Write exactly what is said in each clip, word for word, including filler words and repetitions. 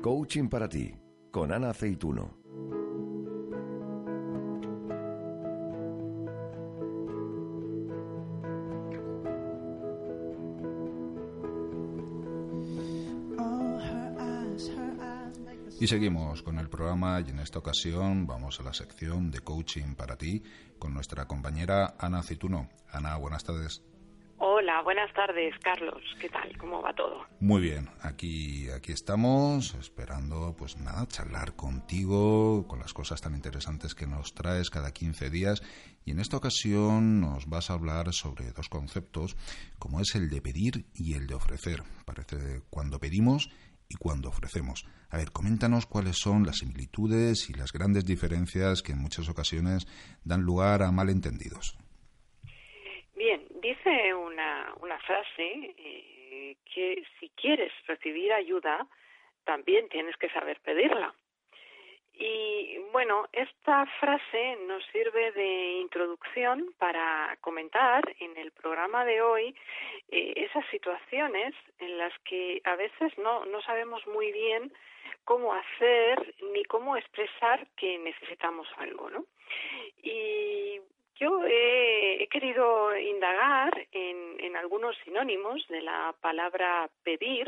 Coaching para ti, con Ana Aceituno. Y seguimos con el programa y en esta ocasión vamos a la sección de Coaching para ti con nuestra compañera Ana Aceituno. Ana, buenas tardes. Hola, buenas tardes, Carlos. ¿Qué tal? ¿Cómo va todo? Muy bien, aquí, aquí estamos esperando, pues nada, charlar contigo con las cosas tan interesantes que nos traes cada quince días. Y en esta ocasión nos vas a hablar sobre dos conceptos, como es el de pedir y el de ofrecer. Parece cuando pedimos y cuando ofrecemos. A ver, coméntanos cuáles son las similitudes y las grandes diferencias que en muchas ocasiones dan lugar a malentendidos. Bien, dice una, una frase eh, que si quieres recibir ayuda, también tienes que saber pedirla. Y bueno, esta frase nos sirve de introducción para comentar en el programa de hoy eh, esas situaciones en las que a veces no, no sabemos muy bien cómo hacer ni cómo expresar que necesitamos algo, ¿no? Y yo he, he querido indagar en, en algunos sinónimos de la palabra pedir.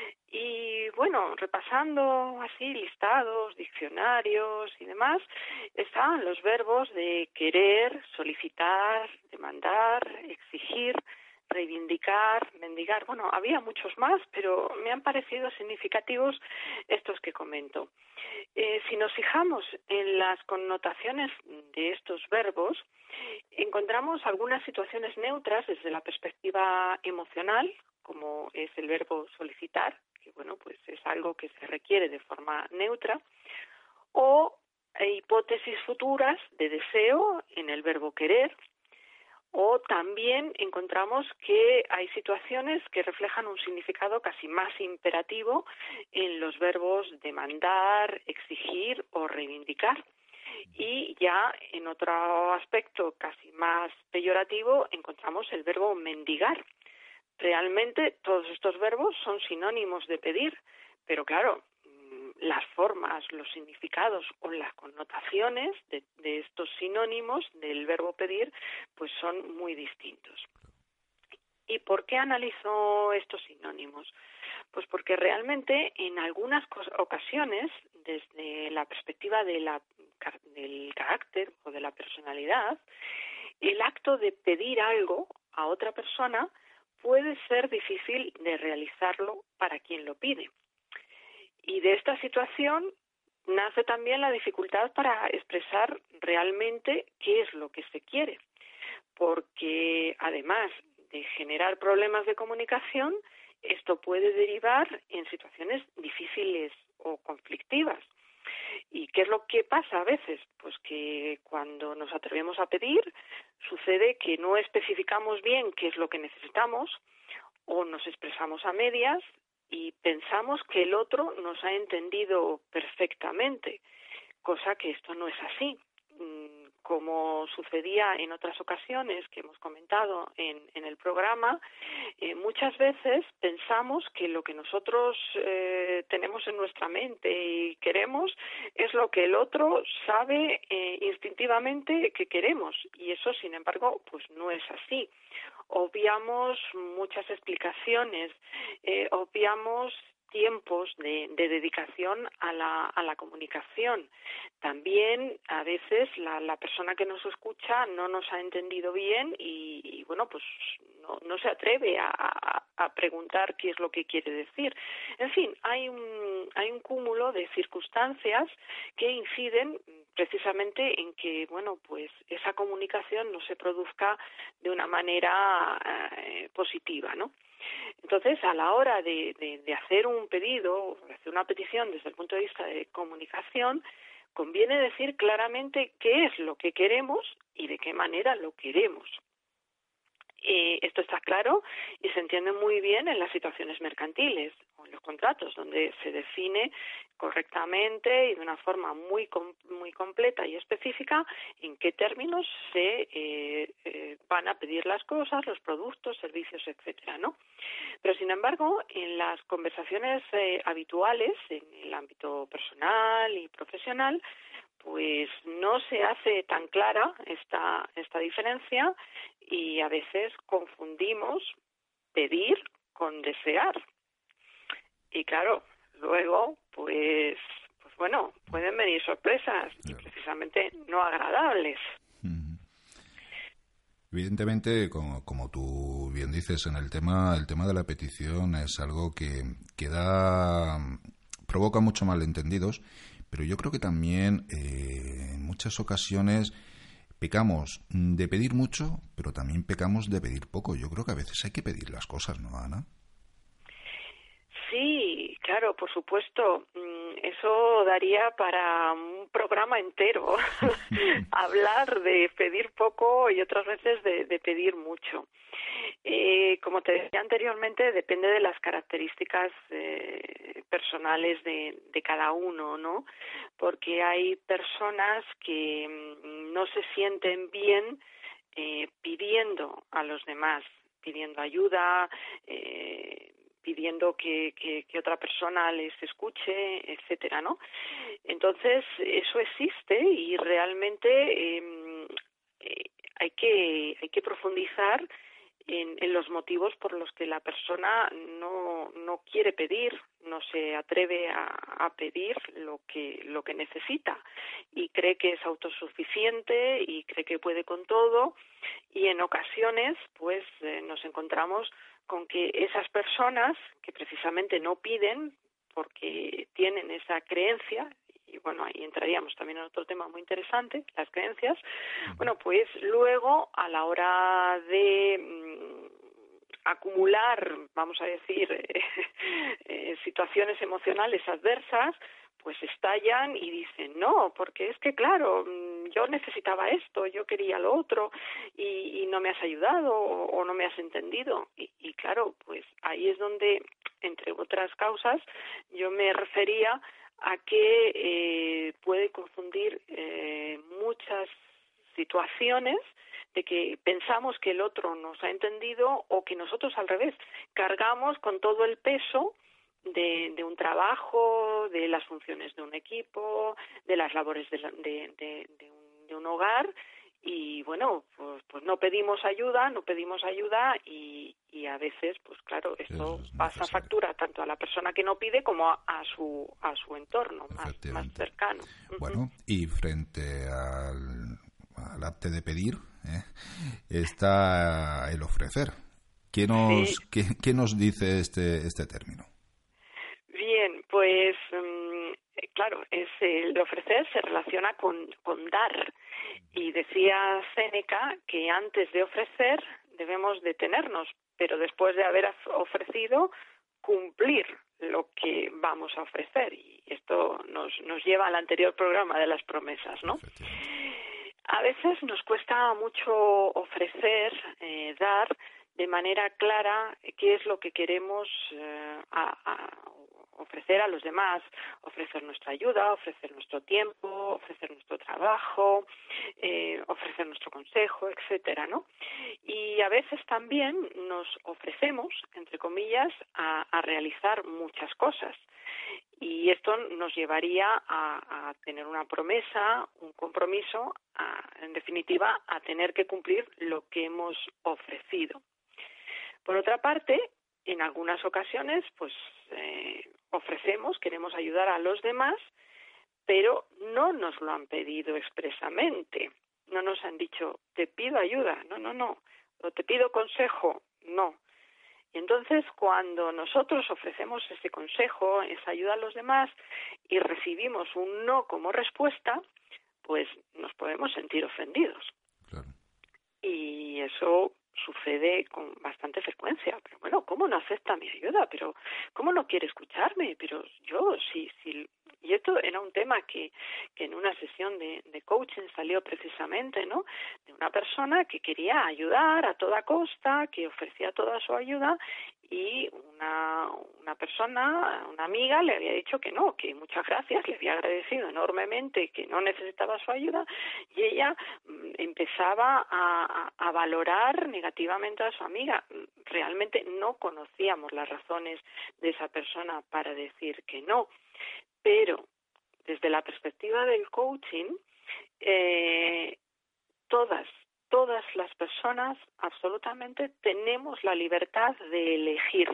Y bueno, repasando así listados, diccionarios y demás, estaban los verbos de querer, solicitar, demandar, exigir, reivindicar, mendigar. Bueno, había muchos más, pero me han parecido significativos estos que comento. Eh, si nos fijamos en las connotaciones de estos verbos, encontramos algunas situaciones neutras desde la perspectiva emocional, como es el verbo solicitar, que bueno, pues es algo que se requiere de forma neutra, o hipótesis futuras de deseo en el verbo querer, o también encontramos que hay situaciones que reflejan un significado casi más imperativo en los verbos demandar, exigir o reivindicar. Y ya en otro aspecto casi más peyorativo encontramos el verbo mendigar. Realmente todos estos verbos son sinónimos de pedir, pero claro, las formas, los significados o las connotaciones de, de estos sinónimos del verbo pedir pues son muy distintos. ¿Y por qué analizo estos sinónimos? Pues porque realmente en algunas ocasiones, desde la perspectiva de la, del carácter o de la personalidad, el acto de pedir algo a otra persona puede ser difícil de realizarlo para quien lo pide. Y de esta situación nace también la dificultad para expresar realmente qué es lo que se quiere, porque además de generar problemas de comunicación, esto puede derivar en situaciones difíciles o conflictivas. ¿Y qué es lo que pasa a veces? Pues que cuando nos atrevemos a pedir, sucede que no especificamos bien qué es lo que necesitamos o nos expresamos a medias y pensamos que el otro nos ha entendido perfectamente, cosa que esto no es así. Como sucedía en otras ocasiones que hemos comentado en, en el programa, eh, muchas veces pensamos que lo que nosotros eh, tenemos en nuestra mente y queremos es lo que el otro sabe eh, instintivamente que queremos, y eso, sin embargo, pues no es así. Obviamos muchas explicaciones, eh, obviamos tiempos de, de dedicación a la, a la comunicación. También a veces la, la persona que nos escucha no nos ha entendido bien y, y bueno, pues no, no se atreve a, a, a preguntar qué es lo que quiere decir. En fin, hay un, hay un cúmulo de circunstancias que inciden precisamente en que, bueno, pues esa comunicación no se produzca de una manera eh, positiva, ¿no? Entonces, a la hora de, de, de hacer un pedido, de hacer una petición desde el punto de vista de comunicación, conviene decir claramente qué es lo que queremos y de qué manera lo queremos. Eh, esto está claro y se entiende muy bien en las situaciones mercantiles o en los contratos, donde se define correctamente y de una forma muy com- muy completa y específica en qué términos se eh, eh, van a pedir las cosas, los productos, servicios, etcétera, ¿no? Pero sin sin embargo, en las conversaciones eh, habituales, en el ámbito personal y profesional, pues no se hace tan clara esta, esta diferencia y a veces confundimos pedir con desear. Y claro, luego, pues, pues bueno, pueden venir sorpresas y precisamente no agradables. Evidentemente, como, como tú bien dices, en el tema, el tema de la petición es algo que, que da, provoca mucho malentendidos, pero yo creo que también eh, en muchas ocasiones pecamos de pedir mucho, pero también pecamos de pedir poco. Yo creo que a veces hay que pedir las cosas, ¿no, Ana? Sí, claro, por supuesto. Eso daría para un programa entero, hablar de pedir poco y otras veces de, de pedir mucho. Eh, como te decía anteriormente, depende de las características eh, personales de, de cada uno, ¿no? Porque hay personas que no se sienten bien eh, pidiendo a los demás, pidiendo ayuda, eh, pidiendo que, que, que otra persona les escuche, etcétera, ¿no? Entonces, eso existe y realmente eh, eh, hay que hay que profundizar en, en los motivos por los que la persona no no quiere pedir, no se atreve a, a pedir lo que lo que necesita y cree que es autosuficiente y cree que puede con todo, y en ocasiones pues eh, nos encontramos con que esas personas que precisamente no piden porque tienen esa creencia, y bueno, ahí entraríamos también en otro tema muy interesante, las creencias, bueno, pues luego a la hora de mmm, acumular, vamos a decir, eh, eh, situaciones emocionales adversas, pues estallan y dicen, no, porque es que claro, yo necesitaba esto, yo quería lo otro y, y no me has ayudado o, o no me has entendido. Y, y claro, pues ahí es donde, entre otras causas, yo me refería a que eh, puede confundir eh, muchas situaciones de que pensamos que el otro nos ha entendido o que nosotros al revés cargamos con todo el peso De, de un trabajo, de las funciones de un equipo, de las labores de, la, de, de, de, un, de un hogar y bueno, pues, pues no pedimos ayuda, no pedimos ayuda y, y a veces, pues claro, esto pasa factura tanto a la persona que no pide como a, a su a su entorno más, más cercano. Bueno, y frente al, al arte de pedir, ¿eh? está el ofrecer. ¿Qué nos, sí. ¿qué, qué nos dice este este término? Bien, pues claro, es el ofrecer se relaciona con, con dar y decía Séneca que antes de ofrecer debemos detenernos, pero después de haber ofrecido cumplir lo que vamos a ofrecer y esto nos, nos lleva al anterior programa de las promesas, ¿no? A veces nos cuesta mucho ofrecer, eh, dar de manera clara qué es lo que queremos eh, a, a ofrecer a los demás, ofrecer nuestra ayuda, ofrecer nuestro tiempo, ofrecer nuestro trabajo, eh, ofrecer nuestro consejo, etcétera, ¿no? Y a veces también nos ofrecemos, entre comillas, a, a realizar muchas cosas. Y esto nos llevaría a, a tener una promesa, un compromiso, a, en definitiva, a tener que cumplir lo que hemos ofrecido. Por otra parte, en algunas ocasiones, pues eh, ofrecemos, queremos ayudar a los demás, pero no nos lo han pedido expresamente. No nos han dicho, te pido ayuda, no, no, no, o te pido consejo, no. Y entonces, cuando nosotros ofrecemos ese consejo, esa ayuda a los demás, y recibimos un no como respuesta, pues nos podemos sentir ofendidos. Claro. Y eso sucede con bastante frecuencia. Pero bueno, ¿cómo no acepta mi ayuda? Pero ¿cómo no quiere escucharme? Pero yo sí, sí. Y esto era un tema que, que en una sesión de, de coaching salió precisamente, ¿no? De una persona que quería ayudar a toda costa, que ofrecía toda su ayuda, y una, una persona, una amiga, le había dicho que no, que muchas gracias, le había agradecido enormemente, que no necesitaba su ayuda, y ella mm, empezaba a, a, a valorar negativamente a su amiga. Realmente no conocíamos las razones de esa persona para decir que no, pero desde la perspectiva del coaching, eh, todas Todas las personas absolutamente tenemos la libertad de elegir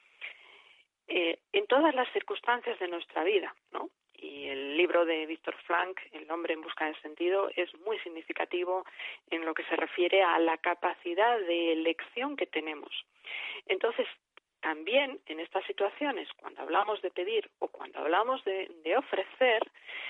eh, en todas las circunstancias de nuestra vida, ¿no? Y el libro de Víctor Frank, El hombre en busca de sentido, es muy significativo en lo que se refiere a la capacidad de elección que tenemos. Entonces, también en estas situaciones, cuando hablamos de pedir o cuando hablamos de, de ofrecer,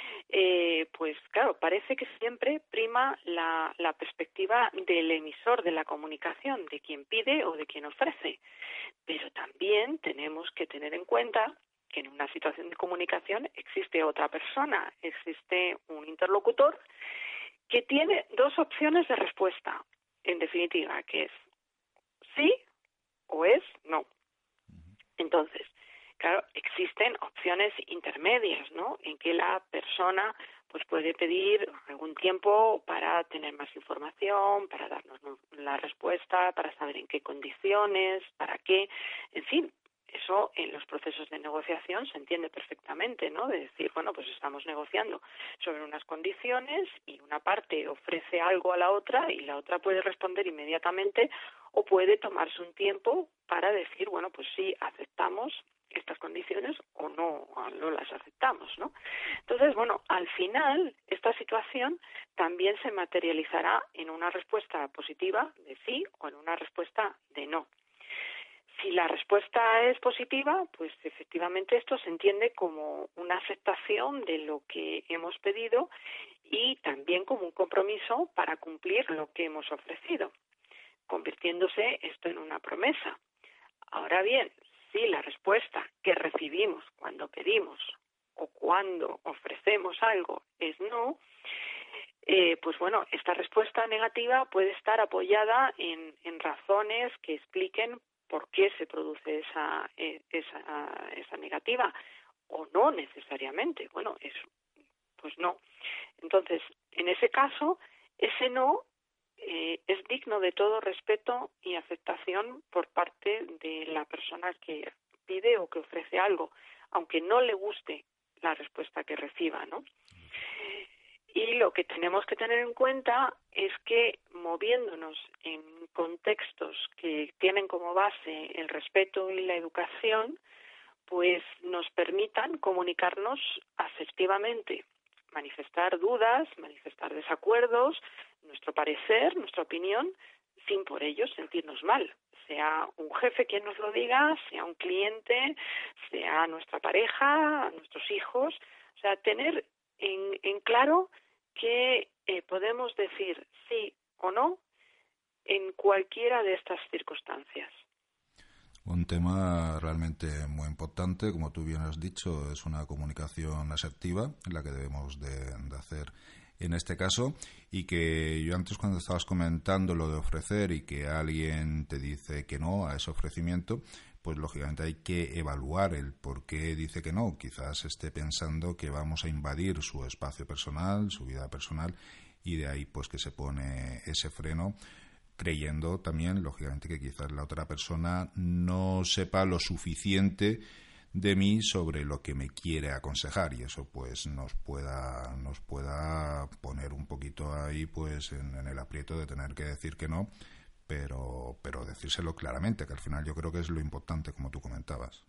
eh, pues claro, parece que siempre prima la, la perspectiva del emisor de la comunicación, de quien pide o de quien ofrece. Pero también tenemos que tener en cuenta que en una situación de comunicación existe otra persona, existe un interlocutor que tiene dos opciones de respuesta, en definitiva, que es sí o es no. Entonces, claro, existen opciones intermedias, ¿no? En que la persona pues puede pedir algún tiempo para tener más información, para darnos la respuesta, para saber en qué condiciones, para qué, en fin. Eso en los procesos de negociación se entiende perfectamente, ¿no? De decir, bueno, pues estamos negociando sobre unas condiciones y una parte ofrece algo a la otra y la otra puede responder inmediatamente o puede tomarse un tiempo para decir, bueno, pues sí, aceptamos estas condiciones o no, o no las aceptamos, ¿no? Entonces, bueno, al final esta situación también se materializará en una respuesta positiva de sí o en una respuesta de no. Si la respuesta es positiva, pues efectivamente esto se entiende como una aceptación de lo que hemos pedido y también como un compromiso para cumplir lo que hemos ofrecido, convirtiéndose esto en una promesa. Ahora bien, si la respuesta que recibimos cuando pedimos o cuando ofrecemos algo es no, eh, pues bueno, esta respuesta negativa puede estar apoyada en, en razones que expliquen por qué se produce esa, esa, esa negativa, o no necesariamente. Bueno, eso, pues no. Entonces, en ese caso, ese no eh, es digno de todo respeto y aceptación por parte de la persona que pide o que ofrece algo, aunque no le guste la respuesta que reciba, ¿no? Y lo que tenemos que tener en cuenta es que moviéndonos en contextos que tienen como base el respeto y la educación, pues nos permitan comunicarnos asertivamente, manifestar dudas, manifestar desacuerdos, nuestro parecer, nuestra opinión, sin por ello sentirnos mal. Sea un jefe quien nos lo diga, sea un cliente, sea nuestra pareja, nuestros hijos. O sea, tener en, en claro que eh, podemos decir sí o no en cualquiera de estas circunstancias. Un tema realmente muy importante, como tú bien has dicho, es una comunicación asertiva, la que debemos de, de hacer en este caso, y que yo antes cuando estabas comentando lo de ofrecer y que alguien te dice que no a ese ofrecimiento, pues lógicamente hay que evaluar el por qué dice que no. Quizás esté pensando que vamos a invadir su espacio personal, su vida personal, y de ahí pues que se pone ese freno, creyendo también, lógicamente, que quizás la otra persona no sepa lo suficiente de mí sobre lo que me quiere aconsejar, y eso pues nos pueda nos pueda poner un poquito ahí pues en, en el aprieto de tener que decir que no, pero pero decírselo claramente, que al final yo creo que es lo importante, como tú comentabas.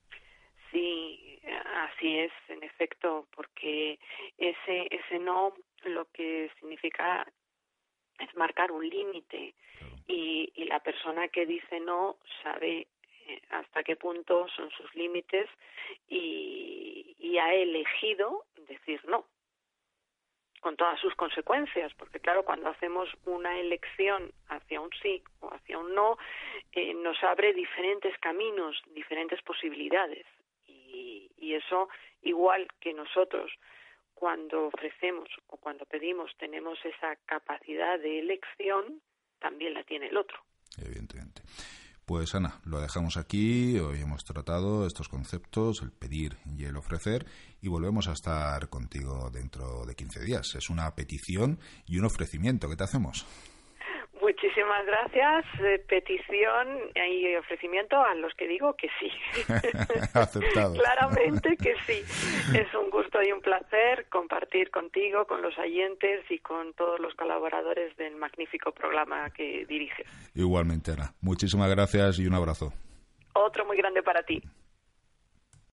Sí, así es, en efecto, porque ese ese no lo que significa es marcar un límite, claro. y, y la persona que dice no sabe hasta qué punto son sus límites y, y ha elegido decir no, con todas sus consecuencias, porque claro, cuando hacemos una elección hacia un sí o hacia un no, eh, nos abre diferentes caminos, diferentes posibilidades, y, Y, y eso, igual que nosotros, cuando ofrecemos o cuando pedimos, tenemos esa capacidad de elección, también la tiene el otro. Evidentemente. Pues Ana, lo dejamos aquí. Hoy hemos tratado estos conceptos, el pedir y el ofrecer, y volvemos a estar contigo dentro de quince días. Es una petición y un ofrecimiento. ¿Qué te hacemos? Muchísimas gracias. Eh, petición y ofrecimiento a los que digo que sí. Aceptado. Claramente que sí. Es un gusto y un placer compartir contigo, con los oyentes y con todos los colaboradores del magnífico programa que diriges. Igualmente, Ana. Muchísimas gracias y un abrazo. Otro muy grande para ti.